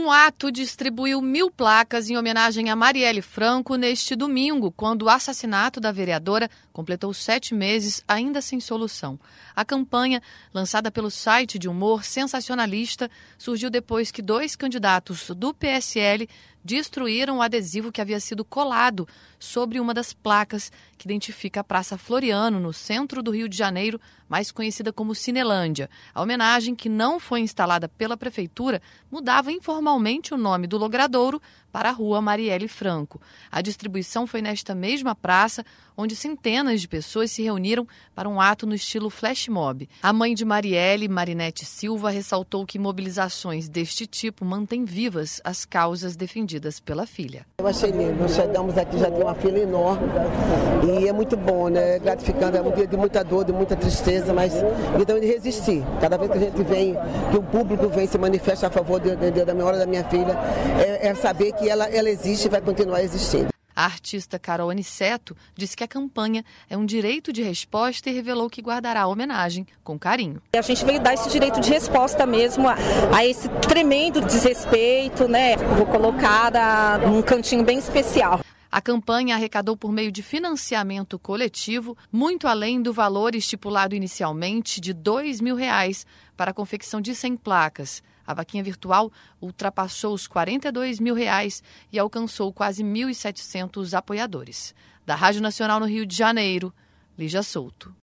Um ato distribuiu 1.000 placas em homenagem a Marielle Franco neste domingo, quando o assassinato da vereadora completou 7 meses ainda sem solução. A campanha, lançada pelo site de humor sensacionalista, surgiu depois que 2 candidatos do PSL destruíram o adesivo que havia sido colado sobre uma das placas que identifica a Praça Floriano, no centro do Rio de Janeiro, mais conhecida como Cinelândia. A homenagem, que não foi instalada pela prefeitura, mudava informalmente o nome do logradouro para a Rua Marielle Franco. A distribuição foi nesta mesma praça, onde centenas de pessoas se reuniram para um ato no estilo flash mob. A mãe de Marielle, Marinete Silva, ressaltou que mobilizações deste tipo mantêm vivas as causas defendidas pela filha. Eu achei lindo, nós chegamos aqui, já tem uma fila enorme e é muito bom, né? Gratificante, é um dia de muita dor, de muita tristeza, mas então de resistir. Cada vez que a gente vem, que o público vem se manifesta a favor da memória da minha filha, é saber que ela existe e vai continuar existindo. A artista Carol Aniceto disse que a campanha é um direito de resposta e revelou que guardará a homenagem com carinho. A gente veio dar esse direito de resposta mesmo a esse tremendo desrespeito, né? Vou colocar num cantinho bem especial. A campanha arrecadou por meio de financiamento coletivo, muito além do valor estipulado inicialmente de R$ 2.000 para a confecção de 100 placas. A vaquinha virtual ultrapassou os R$ 42.000 e alcançou quase 1.700 apoiadores. Da Rádio Nacional no Rio de Janeiro, Lígia Souto.